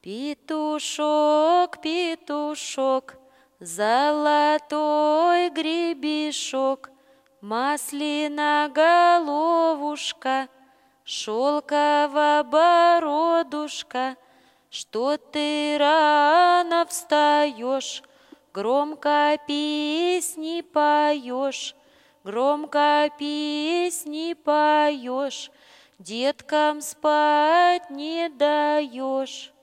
Петушок, петушок, золотой гребешок, маслина головушка, шелковая бородушка, что ты рано встаешь, громко песни поешь, громко песни поешь, деткам спать не даешь.